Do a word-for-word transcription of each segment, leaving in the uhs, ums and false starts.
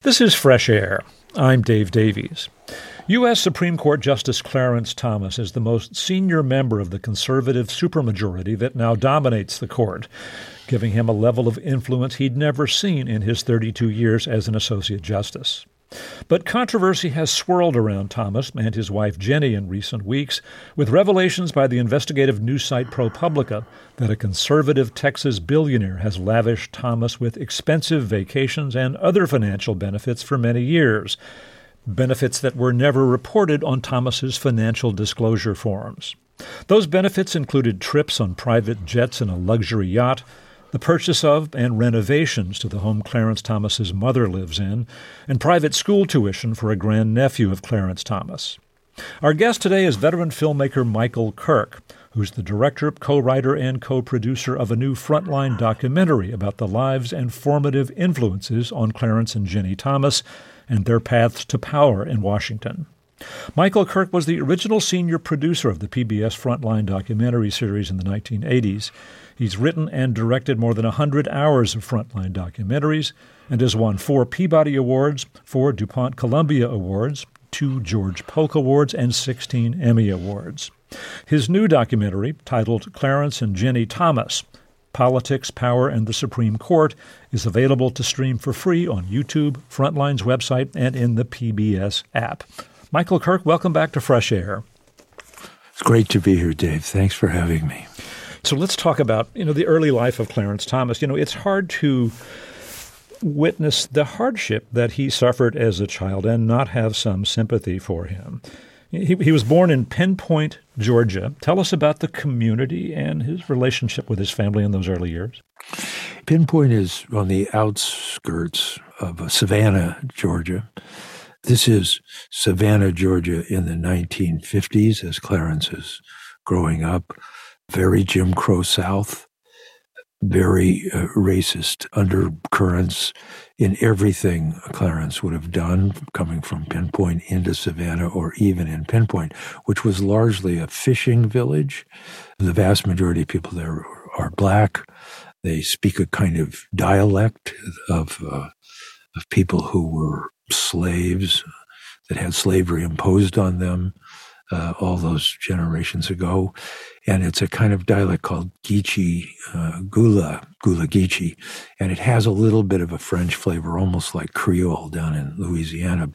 This is Fresh Air. I'm Dave Davies. U S. Supreme Court Justice Clarence Thomas is the most senior member of the conservative supermajority that now dominates the court, giving him a level of influence he'd never seen in his thirty-two years as an associate justice. But controversy has swirled around Thomas and his wife Jenny in recent weeks, with revelations by the investigative news site ProPublica that a conservative Texas billionaire has lavished Thomas with expensive vacations and other financial benefits for many years, benefits that were never reported on Thomas's financial disclosure forms. Those benefits included trips on private jets and a luxury yacht, the purchase of and renovations to the home Clarence Thomas's mother lives in, and private school tuition for a grandnephew of Clarence Thomas. Our guest today is veteran filmmaker Michael Kirk, who's the director, co-writer, and co-producer of a new Frontline documentary about the lives and formative influences on Clarence and Jenny Thomas and their paths to power in Washington. Michael Kirk was the original senior producer of the P B S Frontline documentary series in the nineteen eighties. He's written and directed more than one hundred hours of Frontline documentaries and has won four Peabody Awards, four DuPont Columbia Awards, two George Polk Awards, and sixteen Emmy Awards. His new documentary, titled Clarence and Jenny Thomas, Politics, Power, and the Supreme Court, is available to stream for free on YouTube, Frontline's website, and in the P B S app. Michael Kirk, welcome back to Fresh Air. It's great to be here, Dave. Thanks for having me. So let's talk about, you know, the early life of Clarence Thomas. You know, it's hard to witness the hardship that he suffered as a child and not have some sympathy for him. He, he was born in Pinpoint, Georgia. Tell us about the community and his relationship with his family in those early years. Pinpoint is on the outskirts of Savannah, Georgia. This is Savannah, Georgia in the nineteen fifties as Clarence is growing up. Very Jim Crow South, very uh, racist undercurrents in everything Clarence would have done, coming from Pinpoint into Savannah or even in Pinpoint, which was largely a fishing village. The vast majority of people there are black. They speak a kind of dialect of uh, of people who were slaves that had slavery imposed on them uh, all those generations ago. And it's a kind of dialect called Geechee, uh, Gula, Gula Geechee. And it has a little bit of a French flavor, almost like Creole down in Louisiana.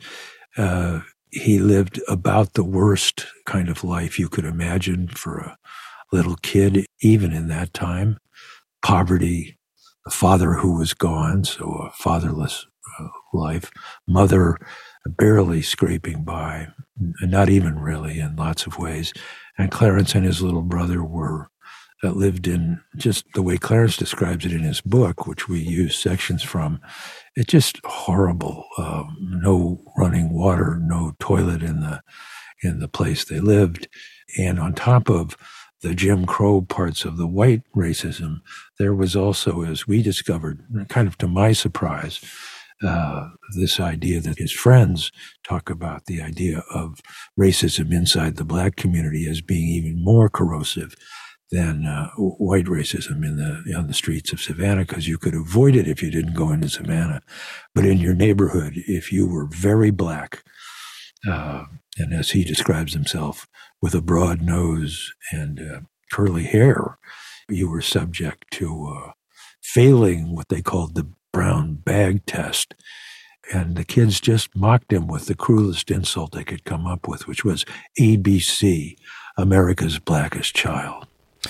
Uh, he lived about the worst kind of life you could imagine for a little kid, even in that time. Poverty, a father who was gone, so a fatherless uh, life. Mother barely scraping by, not even really in lots of ways. And Clarence and his little brother were uh, lived in just the way Clarence describes it in his book, which we use sections from. It's just horrible. Uh, no running water, no toilet in the in the place they lived. And on top of the Jim Crow parts of the white racism, there was also, as we discovered, kind of to my surprise, uh, this idea that his friends talk about the idea of racism inside the black community as being even more corrosive than uh, white racism in the on the streets of Savannah, because you could avoid it if you didn't go into Savannah. But in your neighborhood, if you were very black, uh, and as he describes himself, with a broad nose and uh, curly hair, you were subject to uh, failing what they called the brown bag test. And the kids just mocked him with the cruelest insult they could come up with, which was A B C, America's Blackest Child.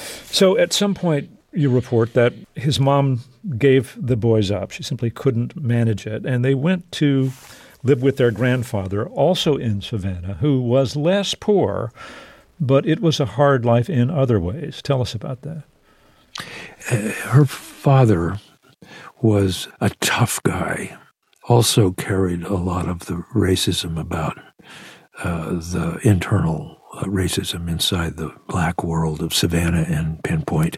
So at some point, you report that his mom gave the boys up. She simply couldn't manage it. And they went to live with their grandfather, also in Savannah, who was less poor, but it was a hard life in other ways. Tell us about that. Uh, her father was a tough guy, also carried a lot of the racism about uh, the internal uh, racism inside the black world of Savannah and Pinpoint.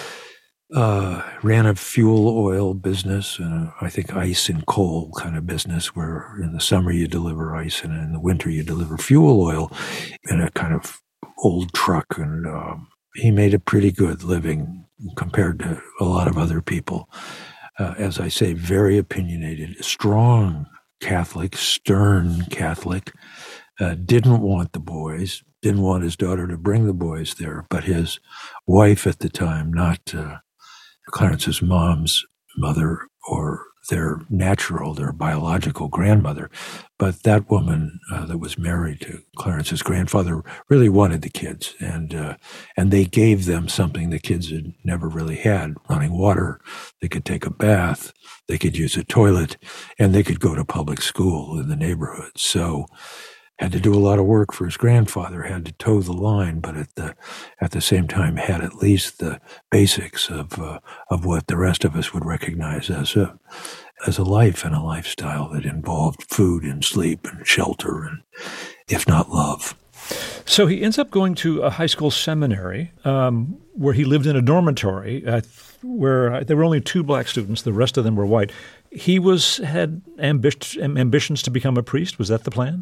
Uh, ran a fuel oil business, and I think ice and coal kind of business, where in the summer you deliver ice and in the winter you deliver fuel oil in a kind of old truck. And uh, he made a pretty good living compared to a lot of other people. Uh, as I say, very opinionated, strong Catholic, stern Catholic, uh, didn't want the boys, didn't want his daughter to bring the boys there, but his wife at the time, not uh, Clarence's mom's mother or their natural, their biological grandmother, but that woman uh, that was married to Clarence's grandfather really wanted the kids, and uh, and they gave them something the kids had never really had: running water. They could take a bath, they could use a toilet, and they could go to public school in the neighborhood. So had to do a lot of work for his grandfather, had to toe the line, but at the at the same time had at least the basics of uh, of what the rest of us would recognize as a as a life and a lifestyle that involved food and sleep and shelter and, if not love. So he ends up going to a high school seminary um, where he lived in a dormitory uh, where there were only two black students. The rest of them were white. He was had ambi- ambitions to become a priest. Was that the plan?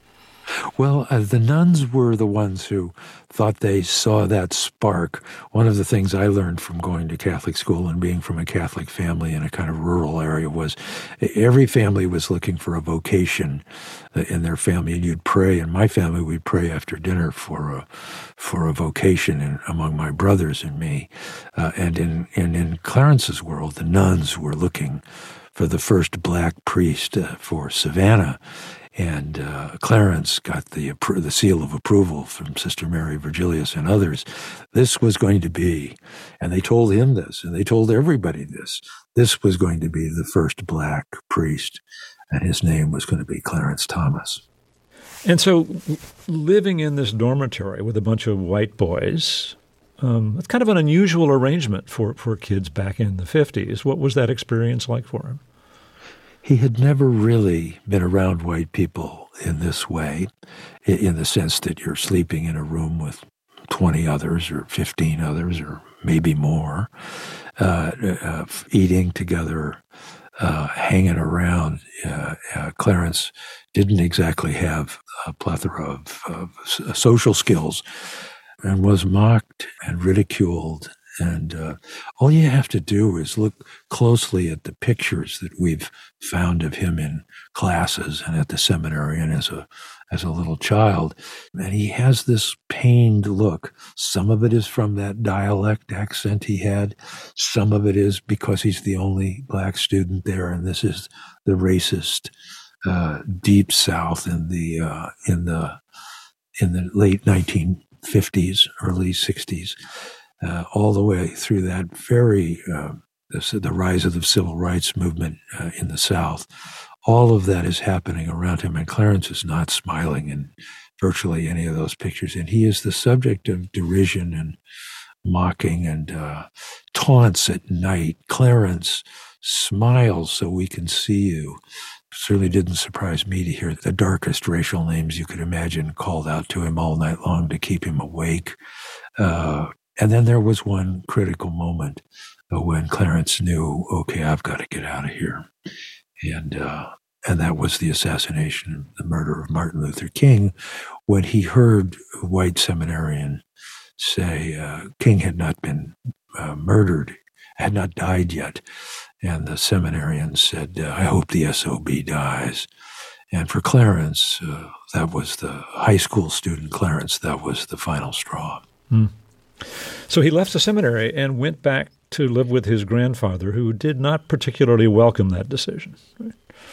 Well, uh, the nuns were the ones who thought they saw that spark. One of the things I learned from going to Catholic school and being from a Catholic family in a kind of rural area was every family was looking for a vocation in their family, and you'd pray. In my family, we'd pray after dinner for a for a vocation in, among my brothers and me. Uh, and in and in Clarence's world, the nuns were looking for the first black priest uh, for Savannah. And uh, Clarence got the the seal of approval from Sister Mary Virgilius and others. This was going to be, and they told him this, and they told everybody this, this was going to be the first black priest, and his name was going to be Clarence Thomas. And so living in this dormitory with a bunch of white boys, um, it's kind of an unusual arrangement for, for kids back in the fifties. What was that experience like for him? He had never really been around white people in this way, in the sense that you're sleeping in a room with twenty others or fifteen others or maybe more, uh, uh, eating together, uh, hanging around. Uh, uh, Clarence didn't exactly have a plethora of, of social skills and was mocked and ridiculed. And uh, all you have to do is look closely at the pictures that we've found of him in classes and at the seminary and as a as a little child. And he has this pained look. Some of it is from that dialect accent he had. Some of it is because he's the only black student there, and this is the racist uh, deep South in the uh, in the in the late nineteen fifties, early sixties. Uh, all the way through that very, uh, the, the rise of the civil rights movement uh, in the South. All of that is happening around him, and Clarence is not smiling in virtually any of those pictures. And he is the subject of derision and mocking and uh, taunts at night. Clarence, smile so we can see you. Certainly didn't surprise me to hear the darkest racial names you could imagine called out to him all night long to keep him awake. Uh, And then there was one critical moment uh, when Clarence knew, okay, I've got to get out of here. And uh, and that was the assassination, the murder of Martin Luther King, when he heard a white seminarian say uh, King had not been uh, murdered, had not died yet. And the seminarian said, uh, I hope the S O B dies. And for Clarence, uh, that was the high school student Clarence, that was the final straw. Hmm. So he left the seminary and went back to live with his grandfather, who did not particularly welcome that decision. Right?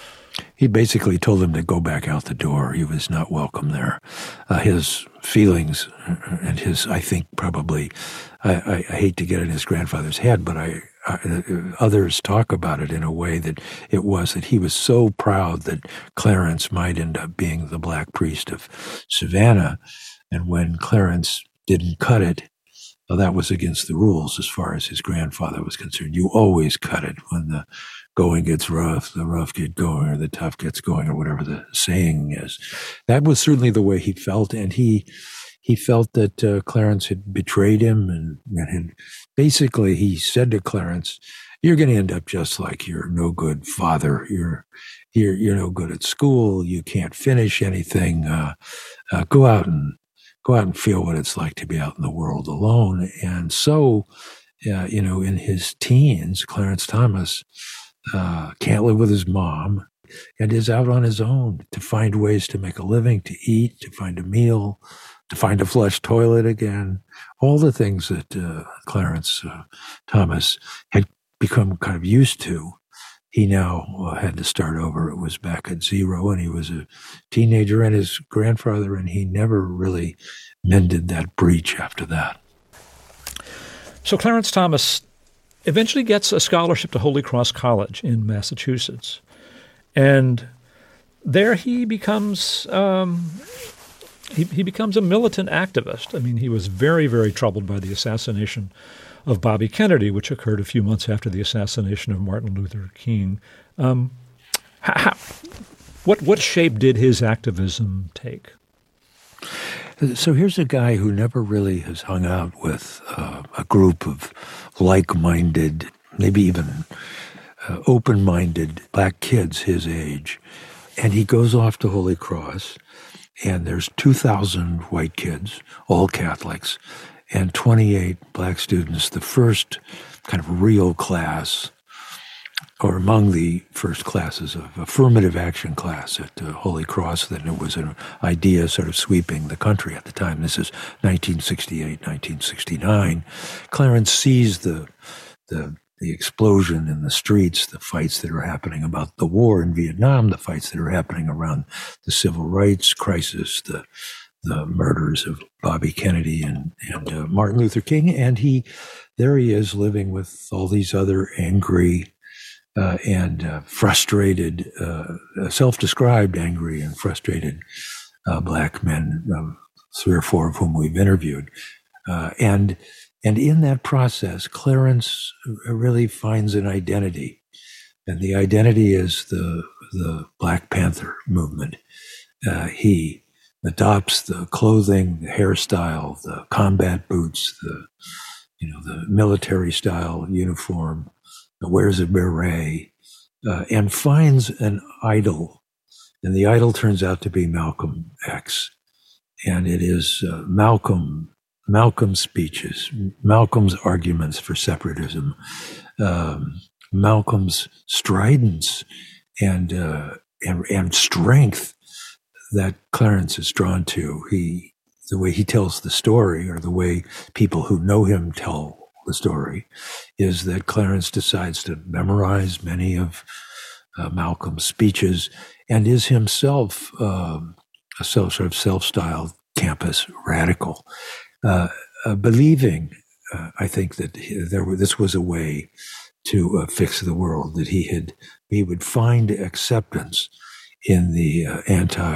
He basically told him to go back out the door. He was not welcome there. Uh, his feelings and his, I think probably, I, I, I hate to get in his grandfather's head, but I, I, others talk about it in a way that it was that he was so proud that Clarence might end up being the black priest of Savannah. And when Clarence didn't cut it, well, that was against the rules as far as his grandfather was concerned. You always cut it when the going gets rough, the rough get going, or the tough gets going, or whatever the saying is. That was certainly the way he felt, and he he felt that uh, Clarence had betrayed him, and, and had basically he said to Clarence, "You're going to end up just like your no good father. You're you're you're no good at school. You can't finish anything. Uh, uh, go out and." Go out and feel what it's like to be out in the world alone. And so, uh, you know, in his teens, Clarence Thomas uh, can't live with his mom. and is out on his own to find ways to make a living, to eat, to find a meal, to find a flush toilet again, all the things that uh, Clarence uh, Thomas had become kind of used to. He now uh, had to start over. It was back at zero, and he was a teenager, and his grandfather, and he never really mended that breach after that. So Clarence Thomas eventually gets a scholarship to Holy Cross College in Massachusetts. And there he becomes um, he, he becomes a militant activist. I mean, he was very, very troubled by the assassination of Bobby Kennedy, which occurred a few months after the assassination of Martin Luther King. Um, how, what what shape did his activism take? So here's a guy who never really has hung out with uh, a group of like-minded, maybe even uh, open-minded black kids his age. And he goes off to Holy Cross, and there's two thousand white kids, all Catholics, and twenty-eight black students, the first kind of real class, or among the first classes of affirmative action class at uh, Holy Cross. Then it was an idea sort of sweeping the country at the time. This is nineteen sixty-eight, nineteen sixty-nine. Clarence sees the, the, the explosion in the streets, the fights that are happening about the war in Vietnam, the fights that are happening around the civil rights crisis, the the murders of Bobby Kennedy and, and uh, Martin Luther King. And he, there he is living with all these other angry uh, and uh, frustrated, uh, self-described angry and frustrated uh, black men, uh, three or four of whom we've interviewed. Uh, and, and in that process, Clarence really finds an identity. And the identity is the, the Black Panther movement. Uh, he adopts the clothing, the hairstyle, the combat boots, the, you know, the military style uniform, wears a beret, uh, and finds an idol. And the idol turns out to be Malcolm X. And it is uh, Malcolm, Malcolm's speeches, Malcolm's arguments for separatism, um, Malcolm's stridence and, uh, and, and strength that Clarence is drawn to. He, the way he tells the story, or the way people who know him tell the story, is that Clarence decides to memorize many of uh, Malcolm's speeches and is himself um, a self, sort of self-styled campus radical, uh, uh, believing, uh, I think, that he, there were, this was a way to uh, fix the world, that he had he would find acceptance in the uh,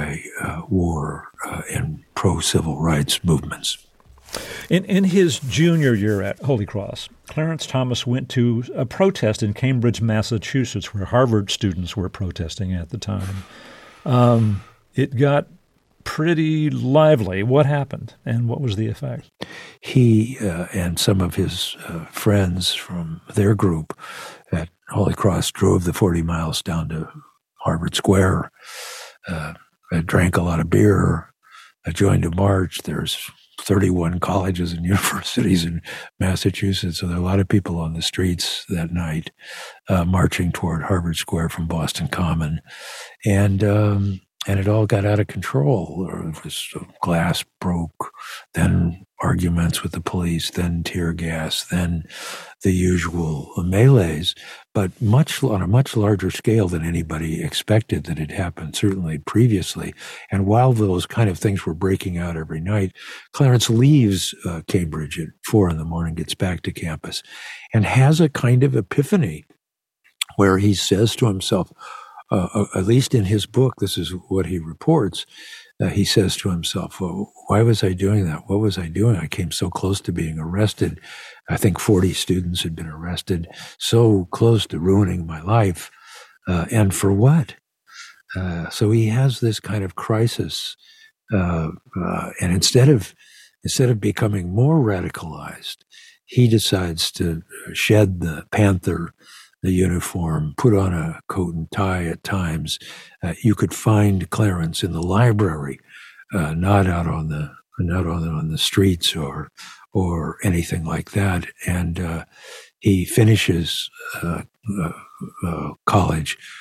anti-war uh, and pro-civil rights movements. In, in his junior year at Holy Cross, Clarence Thomas went to a protest in Cambridge, Massachusetts, where Harvard students were protesting at the time. Um, it got pretty lively. What happened, and what was the effect? He uh, and some of his uh, friends from their group at Holy Cross drove the forty miles down to Harvard Square. Uh, I drank a lot of beer. I joined a march. There's thirty-one colleges and universities in Massachusetts, so there are a lot of people on the streets that night uh, marching toward Harvard Square from Boston Common. And um, and it all got out of control. It was, glass broke, then arguments with the police, then tear gas, then the usual melees, but much on a much larger scale than anybody expected that had happened, certainly previously. And while those kind of things were breaking out every night, Clarence leaves uh, Cambridge at four in the morning, gets back to campus, and has a kind of epiphany where he says to himself, uh, at least in his book, this is what he reports, Uh, he says to himself, well, why was I doing that? What was I doing? I came so close to being arrested. I think forty students had been arrested, so close to ruining my life. Uh, and for what? Uh, so he has this kind of crisis. Uh, uh, and instead of, instead of becoming more radicalized, he decides to shed the Panther, the uniform, put on a coat and tie at times. Uh, you could find Clarence in the library, uh, not out on the not on the, on the streets or or anything like that. And uh, he finishes uh, uh, uh, college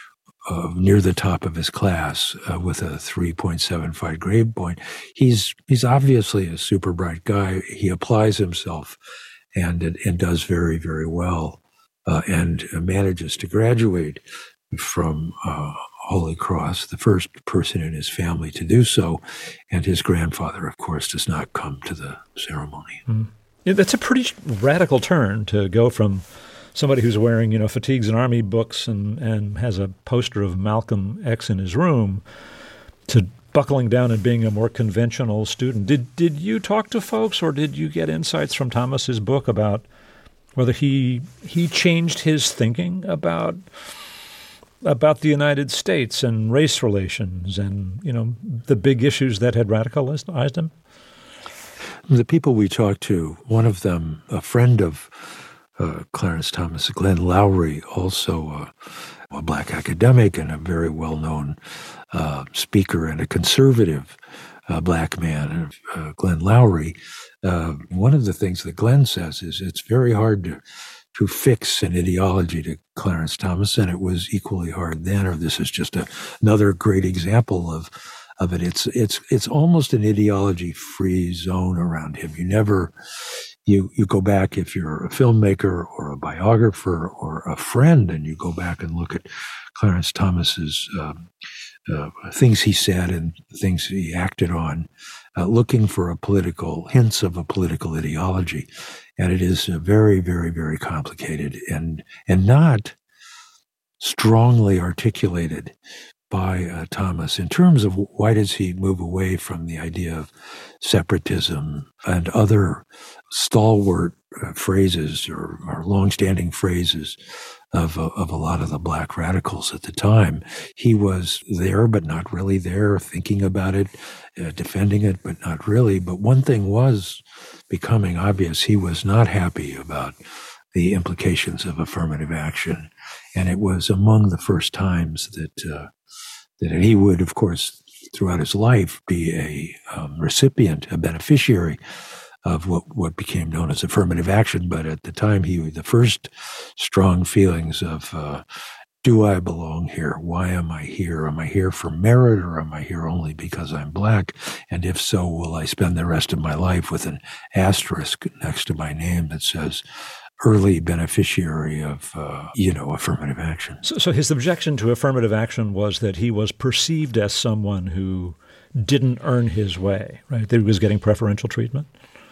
uh, near the top of his class uh, with a three point seven five grade point. He's he's obviously a super bright guy. He applies himself and and does very, very well uh, and manages to graduate from uh, Holy Cross, the first person in his family to do so. And his grandfather, of course, does not come to the ceremony. Mm. Yeah, that's a pretty radical turn to go from somebody who's wearing, you know, fatigues and army books and, and has a poster of Malcolm X in his room to buckling down and being a more conventional student. Did did you talk to folks, or did you get insights from Thomas's book about whether he he changed his thinking about about the United States and race relations and, you know, the big issues that had radicalized him? The people we talked to, one of them, a friend of uh, Clarence Thomas, Glenn Loury, also uh, a black academic and a very well-known uh, speaker and a conservative uh, black man, uh, Glenn Loury. Uh, one of the things that Glenn says is it's very hard to to fix an ideology to Clarence Thomas, and it was equally hard then, or this is just a, another great example of of it. It's it's it's almost an ideology-free zone around him. You never, you you go back, if you're a filmmaker or a biographer or a friend, and you go back and look at Clarence Thomas's um, uh, things he said and things he acted on, uh, looking for a political, hints of a political ideology. And it is uh, very, very, very complicated and and not strongly articulated by uh, Thomas in terms of why does he move away from the idea of separatism and other stalwart uh, phrases or, or longstanding phrases of uh, of a lot of the black radicals at the time. He was there, but not really there, thinking about it, uh, defending it, but not really. But one thing was becoming obvious: he was not happy about the implications of affirmative action, and it was among the first times that uh, that he would, of course, throughout his life, be a um, recipient, a beneficiary of what, what became known as affirmative action. But at the time, he the first strong feelings of, uh, do I belong here? Why am I here? Am I here for merit, or am I here only because I'm black? And if so, will I spend the rest of my life with an asterisk next to my name that says early beneficiary of, uh, you know, affirmative action? So, so his objection to affirmative action was that he was perceived as someone who didn't earn his way, right? That he was getting preferential treatment?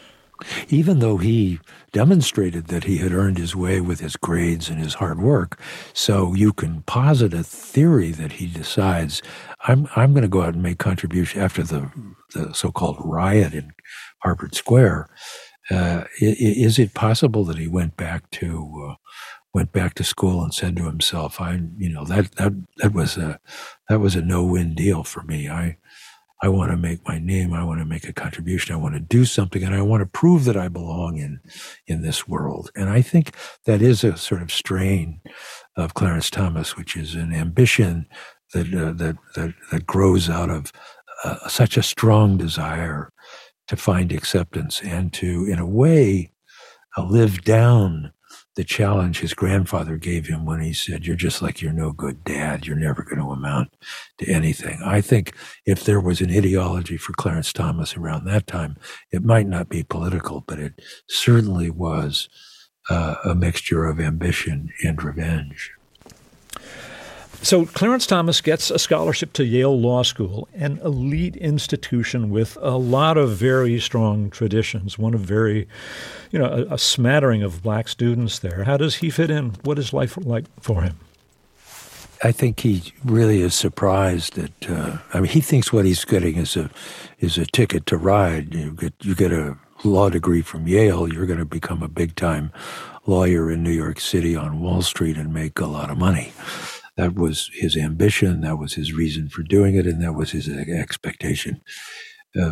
Even though he demonstrated that he had earned his way with his grades and his hard work. So you can posit a theory that he decides, I'm I'm going to go out and make contribution after the, the so-called riot in Harvard Square. Uh, is it possible that he went back to uh, went back to school and said to himself, I, you know, that that that was a that was a no-win deal for me. I I want to make my name. I want to make a contribution. I want to do something, and I want to prove that I belong in in this world. And I think that is a sort of strain of Clarence Thomas, which is an ambition that uh, that, that that grows out of uh, such a strong desire to find acceptance and to, in a way, uh, live down the challenge his grandfather gave him when he said, you're just like your no good dad. You're never going to amount to anything. I think if there was an ideology for Clarence Thomas around that time, it might not be political, but it certainly was uh, a mixture of ambition and revenge. So Clarence Thomas gets a scholarship to Yale Law School, an elite institution with a lot of very strong traditions, one of very, you know, a, a smattering of black students there. How does he fit in? What is life like for him? I think he really is surprised that, uh, I mean, he thinks what he's getting is a is a ticket to ride. You get, you get a law degree from Yale, you're going to become a big-time lawyer in New York City on Wall Street and make a lot of money. That was his ambition, that was his reason for doing it, and that was his expectation. Uh,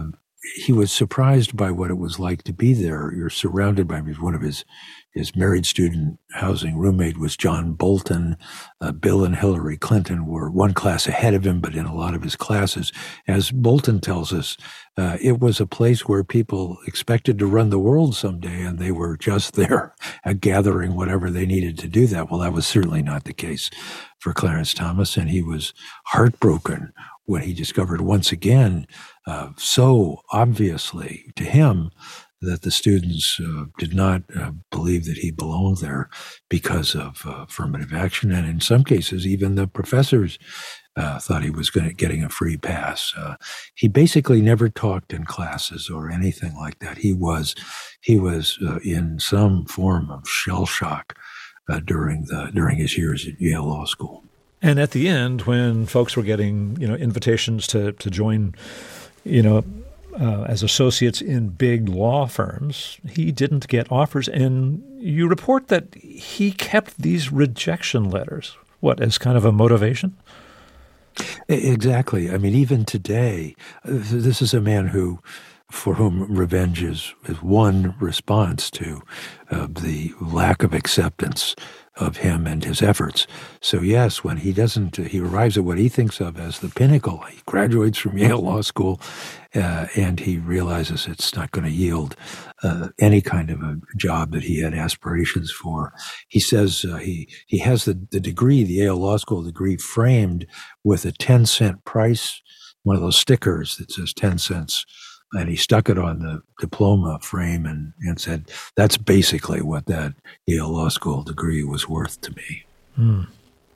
he was surprised by what it was like to be there. You're surrounded by one of his his married student housing roommate was John Bolton. Uh, Bill and Hillary Clinton were one class ahead of him, but in a lot of his classes, as Bolton tells us, uh, it was a place where people expected to run the world someday, and they were just there uh, gathering whatever they needed to do that. Well, that was certainly not the case for Clarence Thomas, and he was heartbroken when he discovered once again, uh, so obviously to him, that the students uh, did not uh, believe that he belonged there because of uh, affirmative action. And in some cases, even the professors uh, thought he was going to getting a free pass. Uh, he basically never talked in classes or anything like that. He was, he was uh, in some form of shell shock uh, during the, during his years at Yale Law School. And at the end, when folks were getting, you know, invitations to, to join, you know, Uh, as associates in big law firms, he didn't get offers. And you report that he kept these rejection letters, what, as kind of a motivation? Exactly. I mean, even today, this is a man who, for whom revenge is, is one response to uh, the lack of acceptance of him and his efforts. So yes, when he doesn't, uh, he arrives at what he thinks of as the pinnacle. He graduates from Yale Law School, uh, and he realizes it's not going to yield uh, any kind of a job that he had aspirations for. He says uh, he he has the, the degree, the Yale Law School degree, framed with a ten cent price, one of those stickers that says ten cents. And he stuck it on the diploma frame and, and said, that's basically what that Yale Law School degree was worth to me. Hmm.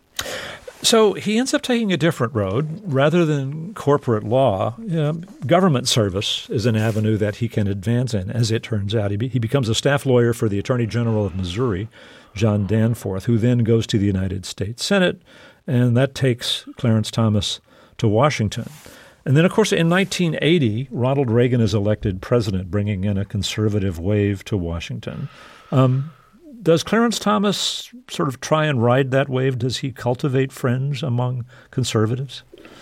So he ends up taking a different road. Rather than corporate law, you know, government service is an avenue that he can advance in, as it turns out. He, be, he becomes a staff lawyer for the Attorney General of Missouri, John Danforth, who then goes to the United States Senate, and that takes Clarence Thomas to Washington. And then, of course, in nineteen eighty, Ronald Reagan is elected president, bringing in a conservative wave to Washington. Um, does Clarence Thomas sort of try and ride that wave? Does he cultivate friends among conservatives?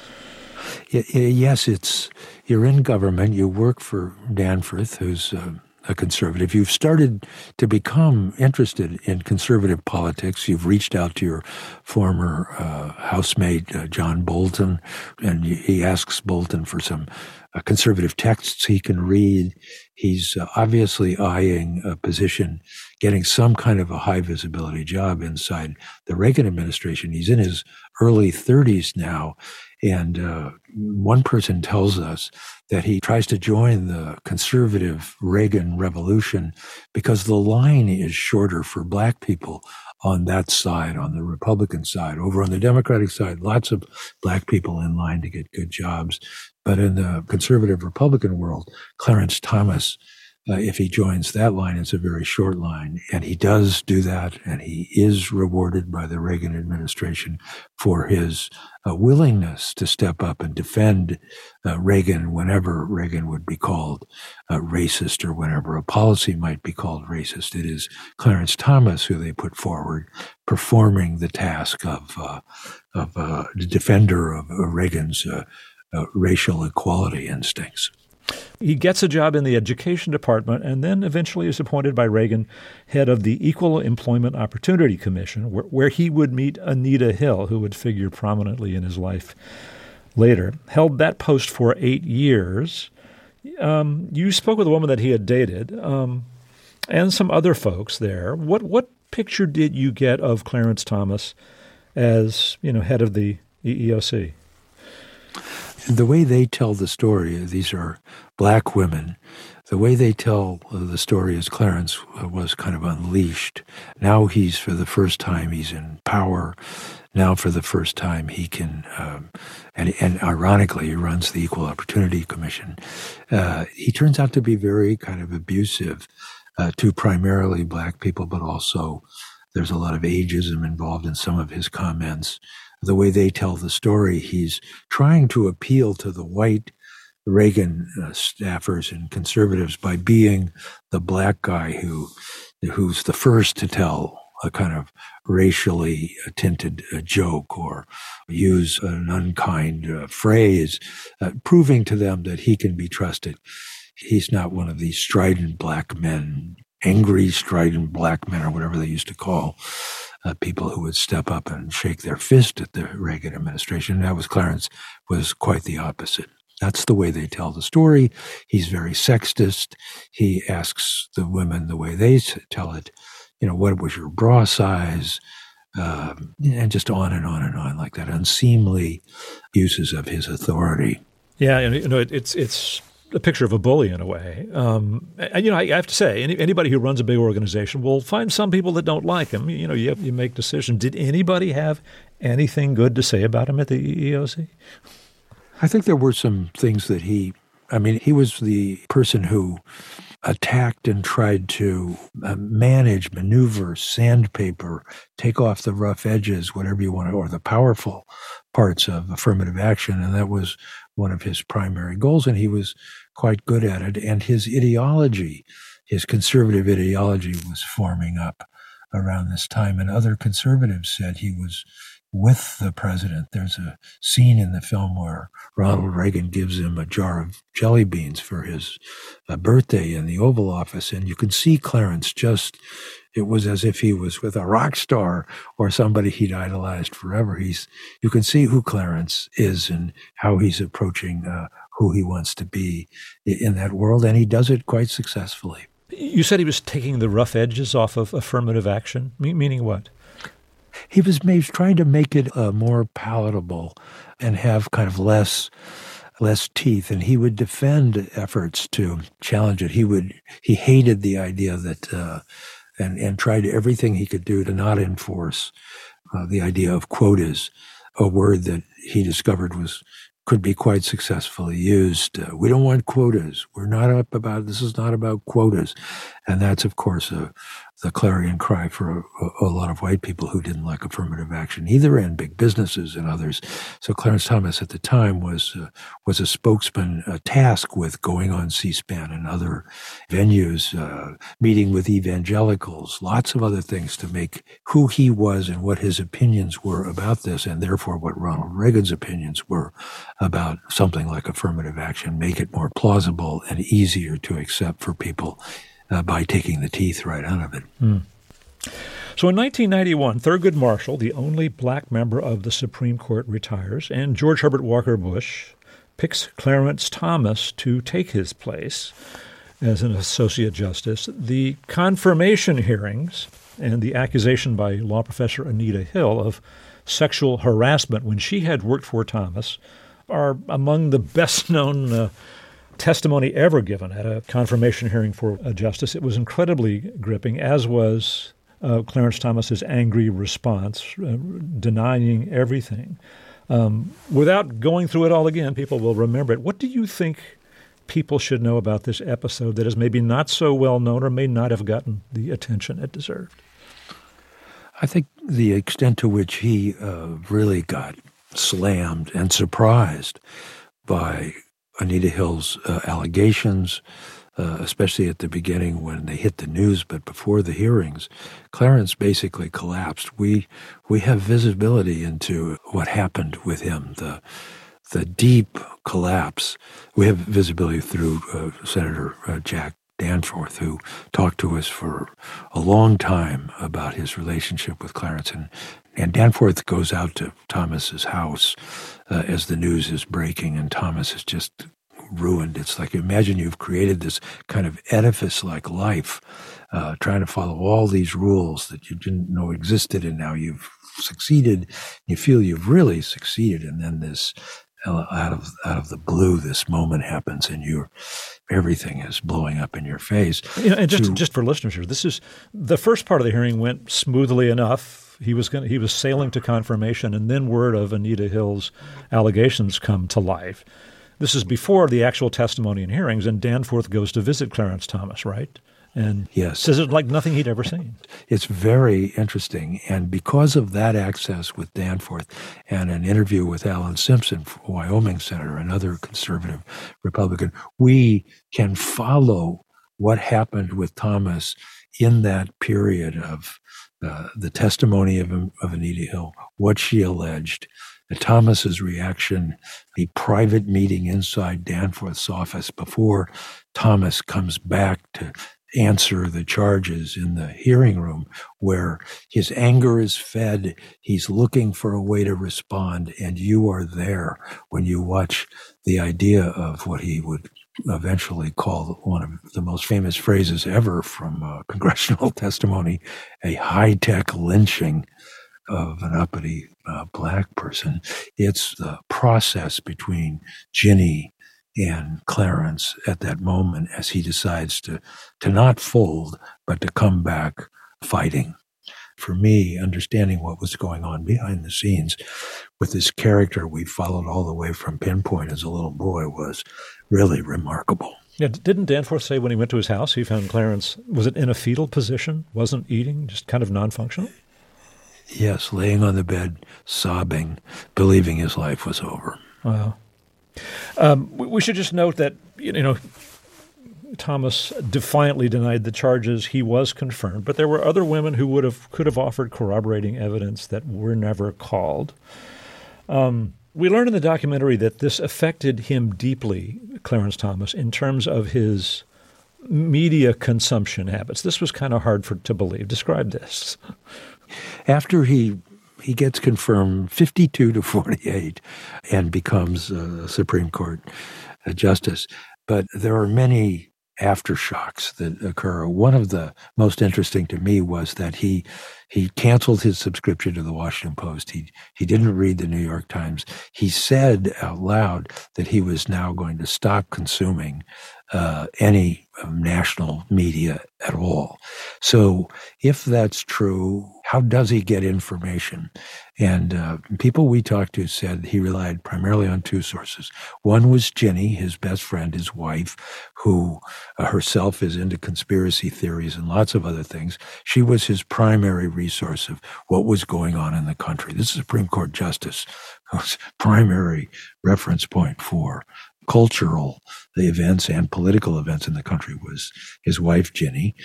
Yes, it's you're in government. You work for Danforth, who's uh, a conservative. You've started to become interested in conservative politics. You've reached out to your former uh, housemate, uh, John Bolton, and he asks Bolton for some uh, conservative texts he can read. He's uh, obviously eyeing a position, getting some kind of a high visibility job inside the Reagan administration. He's in his early thirties now. And uh, one person tells us that he tries to join the conservative Reagan revolution because the line is shorter for black people on that side, on the Republican side. Over on the Democratic side, lots of black people in line to get good jobs. But in the conservative Republican world, Clarence Thomas, Uh, if he joins that line, it's a very short line. And he does do that, and he is rewarded by the Reagan administration for his uh, willingness to step up and defend uh, Reagan whenever Reagan would be called uh, racist or whenever a policy might be called racist. It is Clarence Thomas who they put forward performing the task of, uh, of uh, the defender of uh, Reagan's uh, uh, racial equality instincts. He gets a job in the education department and then eventually is appointed by Reagan head of the Equal Employment Opportunity Commission, where, where he would meet Anita Hill, who would figure prominently in his life later. Held that post for eight years. Um, you spoke with a woman that he had dated um, and some other folks there. What what picture did you get of Clarence Thomas as, you know, head of the E E O C? The way they tell the story, these are black women, the way they tell the story is Clarence was kind of unleashed. Now he's, for the first time, he's in power. Now for the first time he can, um, and, and ironically, he runs the Equal Opportunity Commission. Uh, he turns out to be very kind of abusive uh, to primarily black people, but also there's a lot of ageism involved in some of his comments. The way they tell the story, he's trying to appeal to the white Reagan uh, staffers and conservatives by being the black guy who, who's the first to tell a kind of racially tinted uh, joke or use an unkind uh, phrase, uh, proving to them that he can be trusted. He's not one of these strident black men, angry strident black men, or whatever they used to call uh, people who would step up and shake their fist at the Reagan administration. That was Clarence was quite the opposite. That's the way they tell the story. He's very sexist. He asks the women the way they tell it, you know, what was your bra size? Um, and just on and on and on like that. Unseemly uses of his authority. Yeah, and you know, it, it's it's a picture of a bully in a way. Um, and, you know, I, I have to say, any, anybody who runs a big organization will find some people that don't like him. You know, you, you make decisions. Did anybody have anything good to say about him at the E E O C? I think there were some things that he, I mean, he was the person who attacked and tried to uh, manage, maneuver, sandpaper, take off the rough edges, whatever you want to, or the powerful parts of affirmative action. And that was one of his primary goals. And he was quite good at it. And his ideology, his conservative ideology was forming up around this time. And other conservatives said he was with the president. There's a scene in the film where Ronald Reagan gives him a jar of jelly beans for his uh, birthday in the Oval Office. And you can see Clarence just, it was as if he was with a rock star or somebody he'd idolized forever. He's, you can see who Clarence is and how he's approaching uh, who he wants to be in that world. And he does it quite successfully. You said he was taking the rough edges off of affirmative action, Me- meaning what? He was made, trying to make it uh, more palatable and have kind of less less teeth. And he would defend efforts to challenge it. He would he hated the idea that uh, and and tried everything he could do to not enforce uh, the idea of quotas, a word that he discovered was could be quite successfully used. Uh, we don't want quotas. We're not up about, this is not about quotas. And that's, of course, a, the clarion cry for a, a lot of white people who didn't like affirmative action either, and big businesses and others. So Clarence Thomas at the time was uh, was a spokesman uh, tasked with going on C-SPAN and other venues, uh, meeting with evangelicals, lots of other things to make who he was and what his opinions were about this, and therefore what Ronald Reagan's opinions were about something like affirmative action, make it more plausible and easier to accept for people uh, by taking the teeth right out of it. Mm. So in nineteen ninety-one, Thurgood Marshall, the only black member of the Supreme Court, retires, and George Herbert Walker Bush picks Clarence Thomas to take his place as an associate justice. The confirmation hearings and the accusation by law professor Anita Hill of sexual harassment when she had worked for Thomas are among the best-known uh, testimony ever given at a confirmation hearing for a justice. It was incredibly gripping, as was uh, Clarence Thomas's angry response, uh, denying everything. Um, without going through it all again, people will remember it. What do you think people should know about this episode that is maybe not so well known or may not have gotten the attention it deserved? I think the extent to which he uh, really got slammed and surprised by Anita Hill's uh, allegations, uh, especially at the beginning when they hit the news, but before the hearings, Clarence basically collapsed. We we have visibility into what happened with him, the the deep collapse. We have visibility through uh, Senator uh, Jack Danforth, who talked to us for a long time about his relationship with Clarence. And, and Danforth goes out to Thomas's house uh, as the news is breaking, and Thomas is just ruined. It's like, imagine you've created this kind of edifice-like life, uh, trying to follow all these rules that you didn't know existed, and now you've succeeded. You feel you've really succeeded, and then this out of out of the blue, this moment happens, and you're everything is blowing up in your face. You know, and just to, just for listeners here, this is the first part of the hearing went smoothly enough. He was going he was sailing to confirmation, and then word of Anita Hill's allegations come to life. This is before the actual testimony and hearings, and Danforth goes to visit Clarence Thomas, right? And yes. says it like nothing he'd ever seen. It's very interesting. And because of that access with Danforth and an interview with Alan Simpson, Wyoming senator, another conservative Republican, we can follow what happened with Thomas in that period of uh, the testimony of, of Anita Hill, what she alleged, Thomas's reaction, the private meeting inside Danforth's office before Thomas comes back to answer the charges in the hearing room, where his anger is fed, he's looking for a way to respond, and you are there when you watch the idea of what he would eventually call one of the most famous phrases ever from uh, congressional testimony, a high-tech lynching of an uppity uh, black person. It's the process between Ginny and Clarence at that moment as he decides to, to not fold, but to come back fighting. For me, understanding what was going on behind the scenes with this character we followed all the way from Pinpoint as a little boy was really remarkable. Yeah, didn't Danforth say when he went to his house, he found Clarence, was it in a fetal position, wasn't eating, just kind of non-functional? Yes, laying on the bed, sobbing, believing his life was over. Wow. Um, we should just note that, you know, Thomas defiantly denied the charges. He was confirmed, but there were other women who would have could have offered corroborating evidence that were never called. Um, we learned in the documentary that this affected him deeply, Clarence Thomas, in terms of his media consumption habits. This was kind of hard for to believe. Describe this. After he he gets confirmed fifty-two to forty-eight and becomes a Supreme Court justice, but there are many aftershocks that occur. One of the most interesting to me was that he he canceled his subscription to the Washington Post. He he didn't read the New York Times. He said out loud that he was now going to stop consuming uh, any um, national media at all. So if that's true, how does he get information? And uh, people we talked to said he relied primarily on two sources. One was Ginny, his best friend, his wife, who uh, herself is into conspiracy theories and lots of other things. She was his primary resource of what was going on in the country. This is a Supreme Court justice whose primary reference point for cultural the events and political events in the country was his wife, Ginny,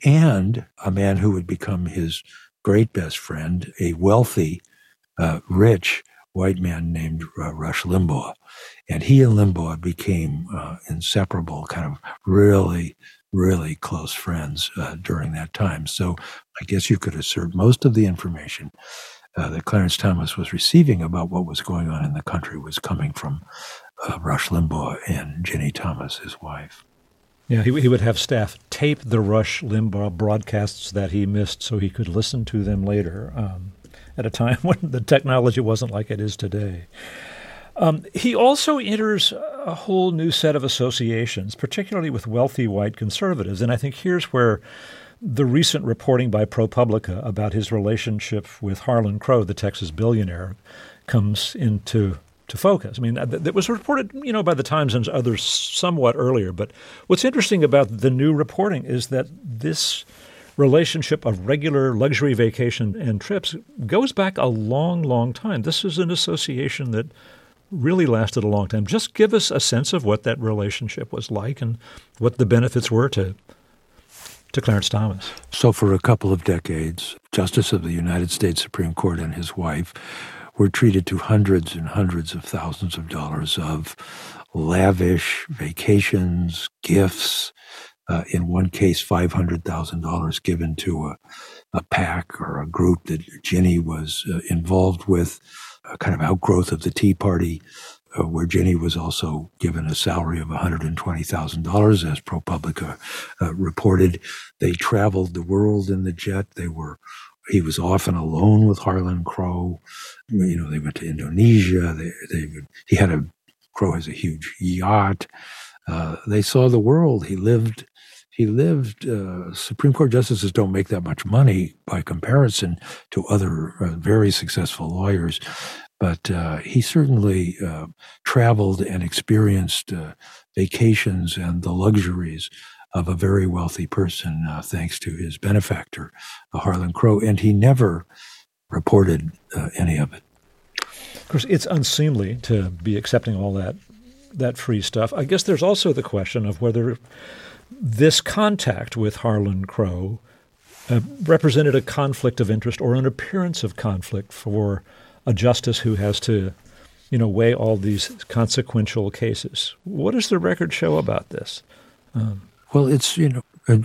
and a man who would become his great best friend, a wealthy, uh, rich white man named uh, Rush Limbaugh. And he and Limbaugh became uh, inseparable, kind of really, really close friends uh, during that time. So I guess you could assert most of the information uh, that Clarence Thomas was receiving about what was going on in the country was coming from uh, Rush Limbaugh and Ginny Thomas, his wife. Yeah, he, he would have staff tape the Rush Limbaugh broadcasts that he missed so he could listen to them later um, at a time when the technology wasn't like it is today. Um, he also enters a whole new set of associations, particularly with wealthy white conservatives. And I think here's where the recent reporting by ProPublica about his relationship with Harlan Crow, the Texas billionaire, comes into to focus. I mean, that was reported, you know, by the Times and others somewhat earlier. But what's interesting about the new reporting is that this relationship of regular luxury vacation and trips goes back a long, long time. This is an association that really lasted a long time. Just give us a sense of what that relationship was like and what the benefits were to to Clarence Thomas. So for a couple of decades, Justice of the United States Supreme Court and his wife were treated to hundreds and hundreds of thousands of dollars of lavish vacations, gifts. Uh, in one case, five hundred thousand dollars given to a, a PAC or a group that Ginny was uh, involved with, a kind of outgrowth of the Tea Party, uh, where Ginny was also given a salary of one hundred twenty thousand dollars, as ProPublica uh, reported. They traveled the world in the jet. They were He was often alone with Harlan Crow. You know, they went to Indonesia. They, they would, he had a, Crow has a huge yacht. Uh, they saw the world. He lived, he lived, uh, Supreme Court justices don't make that much money by comparison to other uh, very successful lawyers. But uh, he certainly uh, traveled and experienced uh, vacations and the luxuries of a very wealthy person, uh, thanks to his benefactor, uh, Harlan Crow, and he never reported uh, any of it. Of course, it's unseemly to be accepting all that that free stuff. I guess there's also the question of whether this contact with Harlan Crow uh, represented a conflict of interest or an appearance of conflict for a justice who has to, you know, weigh all these consequential cases. What does the record show about this? Um, well, it's, you know, uh,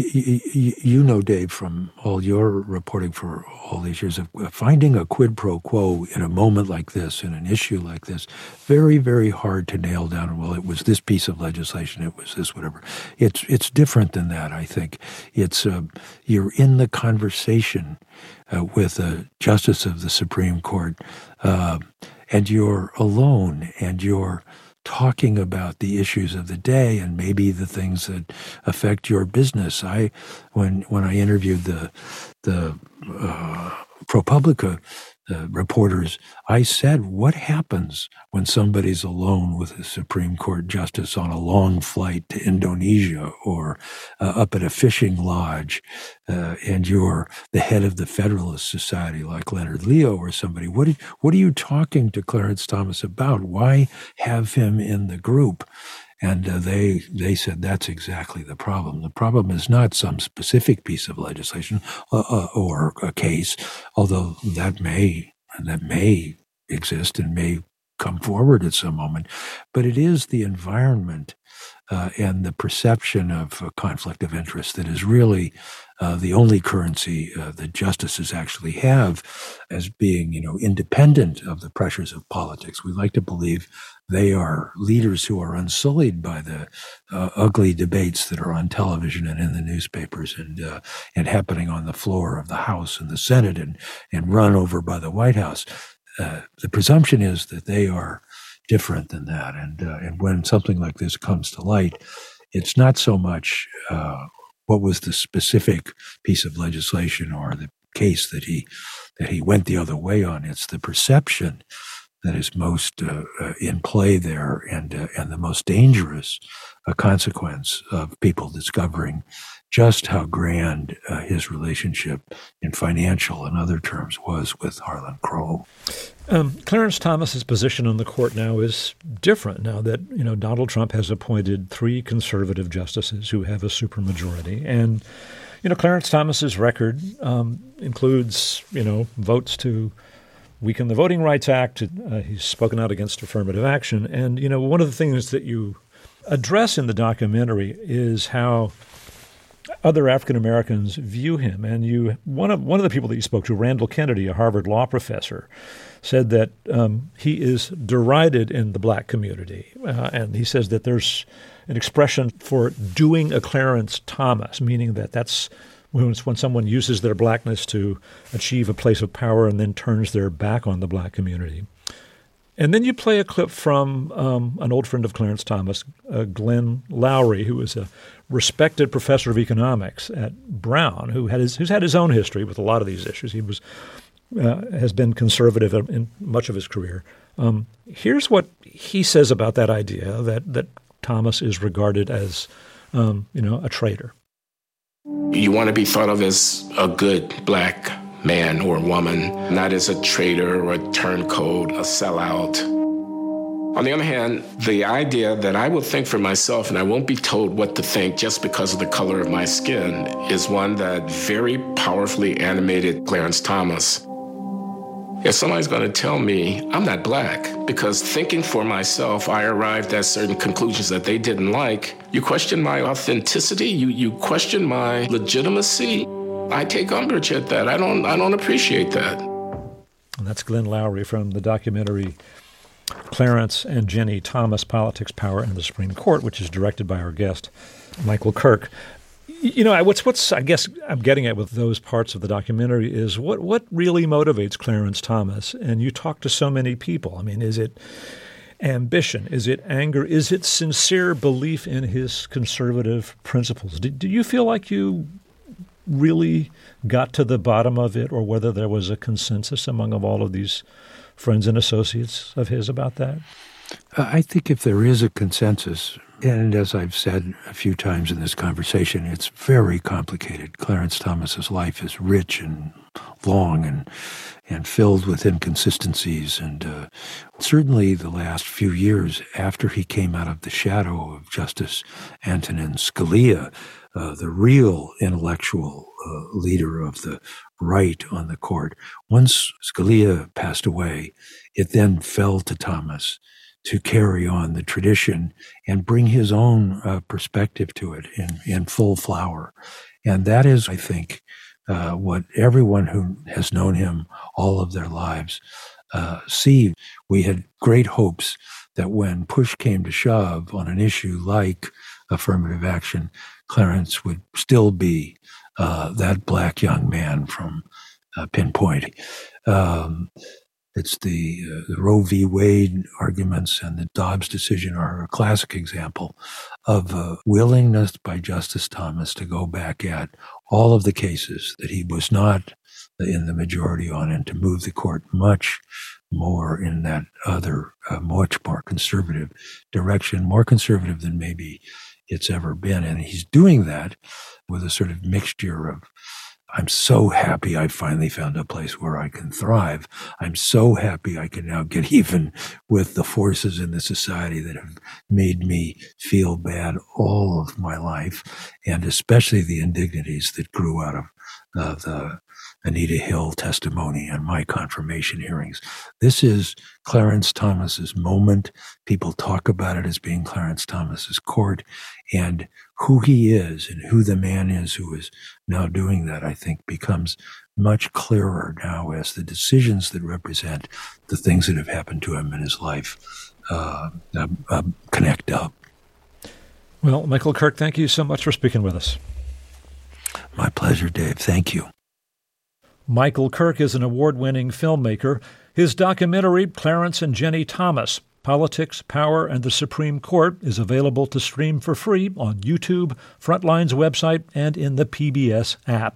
you, you know, Dave, from all your reporting for all these years, of finding a quid pro quo in a moment like this, in an issue like this, very, very hard to nail down. Well, it was this piece of legislation, it was this, whatever. It's it's different than that, I think. It's uh, you're in the conversation uh, with a justice of the Supreme Court, uh, and you're alone, and you're talking about the issues of the day and maybe the things that affect your business. I, when when I interviewed the the uh, ProPublica uh, reporters, I said, "What happens when somebody's alone with a Supreme Court justice on a long flight to Indonesia or uh, up at a fishing lodge, uh, and you're the head of the Federalist Society like Leonard Leo or somebody? What are, what are you talking to Clarence Thomas about? Why have him in the group?" And uh, they they said that's exactly the problem. The problem is not some specific piece of legislation uh, uh, or a case, although that may that may exist and may come forward at some moment, but it is the environment uh, and the perception of a conflict of interest that is really uh, the only currency uh, that justices actually have as being, you know, independent of the pressures of politics. We like to believe they are leaders who are unsullied by the uh, ugly debates that are on television and in the newspapers and uh, and happening on the floor of the House and the Senate and, and run over by the White House. Uh, the presumption is that they are different than that. And uh, and when something like this comes to light, it's not so much uh, what was the specific piece of legislation or the case that he that he went the other way on. It's the perception that is most uh, uh, in play there, and uh, and the most dangerous uh, consequence of people discovering just how grand uh, his relationship in financial and other terms was with Harlan Crow. Um, Clarence Thomas's position on the court now is different now that, you know, Donald Trump has appointed three conservative justices who have a supermajority. And, you know, Clarence Thomas's record um, includes, you know, votes to weaken the Voting Rights Act. Uh, he's spoken out against affirmative action. And, you know, one of the things that you address in the documentary is how other African Americans view him. And you, one of one of the people that you spoke to, Randall Kennedy, a Harvard law professor, said that um, he is derided in the black community. Uh, and he says that there's an expression for doing a Clarence Thomas, meaning that that's when, when someone uses their blackness to achieve a place of power and then turns their back on the black community. And then you play a clip from um, an old friend of Clarence Thomas, uh, Glenn Loury, who is a respected professor of economics at Brown, who had his, who's had his own history with a lot of these issues. He was uh, has been conservative in much of his career. Um, here's what he says about that idea that that Thomas is regarded as, um, you know, a traitor. You want to be thought of as a good black man or woman, not as a traitor or a turncoat, a sellout. On the other hand, the idea that I will think for myself and I won't be told what to think just because of the color of my skin is one that very powerfully animated Clarence Thomas. If somebody's going to tell me I'm not black because thinking for myself, I arrived at certain conclusions that they didn't like, you question my authenticity, you you question my legitimacy, I take umbrage at that. I don't I don't appreciate that. And that's Glenn Loury from the documentary Clarence and Jenny Thomas, Politics, Power, and the Supreme Court, which is directed by our guest, Michael Kirk. You know, what's what's I guess I'm getting at with those parts of the documentary is what what really motivates Clarence Thomas? And you talk to so many people. I mean, is it ambition? Is it anger? Is it sincere belief in his conservative principles? Do, do you feel like you really got to the bottom of it, or whether there was a consensus among of all of these friends and associates of his about that? Uh, I think if there is a consensus, and as I've said a few times in this conversation, it's very complicated. Clarence Thomas's life is rich in long and and filled with inconsistencies. And uh, certainly the last few years after he came out of the shadow of Justice Antonin Scalia, uh, the real intellectual uh, leader of the right on the court, once Scalia passed away, it then fell to Thomas to carry on the tradition and bring his own uh, perspective to it in, in full flower. And that is, I think, uh, what everyone who has known him all of their lives uh, see. We had great hopes that when push came to shove on an issue like affirmative action, Clarence would still be uh, that black young man from uh, Pinpoint. Um, It's the, uh, the Roe v. Wade arguments and the Dobbs decision are a classic example of a willingness by Justice Thomas to go back at all of the cases that he was not in the majority on and to move the court much more in that other, uh, much more conservative direction, more conservative than maybe it's ever been. And he's doing that with a sort of mixture of, I'm so happy I finally found a place where I can thrive. I'm so happy I can now get even with the forces in the society that have made me feel bad all of my life, and especially the indignities that grew out of uh, the Anita Hill testimony and my confirmation hearings. This is Clarence Thomas's moment. People talk about it as being Clarence Thomas's court, and who he is and who the man is who is now doing that, I think, becomes much clearer now as the decisions that represent the things that have happened to him in his life uh, uh, uh, connect up. Well, Michael Kirk, thank you so much for speaking with us. My pleasure, Dave. Thank you. Michael Kirk is an award-winning filmmaker. His documentary, Clarence and Jenny Thomas, Politics, Power, and the Supreme Court, is available to stream for free on YouTube, Frontline's website, and in the P B S app.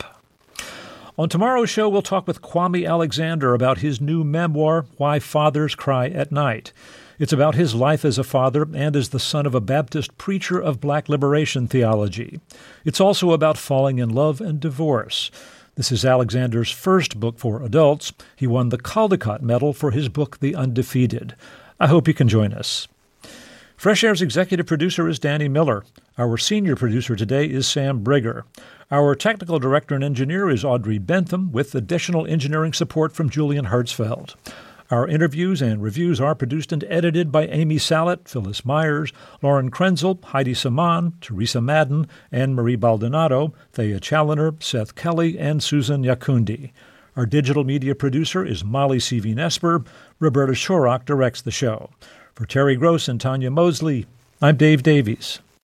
On tomorrow's show, we'll talk with Kwame Alexander about his new memoir, Why Fathers Cry at Night. It's about his life as a father and as the son of a Baptist preacher of black liberation theology. It's also about falling in love and divorce. This is Alexander's first book for adults. He won the Caldecott Medal for his book, The Undefeated. I hope you can join us. Fresh Air's executive producer is Danny Miller. Our senior producer today is Sam Brigger. Our technical director and engineer is Audrey Bentham, with additional engineering support from Julian Hertzfeld. Our interviews and reviews are produced and edited by Amy Sallet, Phyllis Myers, Lauren Krenzel, Heidi Saman, Teresa Madden, Anne-Marie Baldonado, Thea Challoner, Seth Kelly, and Susan Yakundi. Our digital media producer is Molly C V. Nesper. Roberta Shorrock directs the show. For Terry Gross and Tanya Mosley, I'm Dave Davies.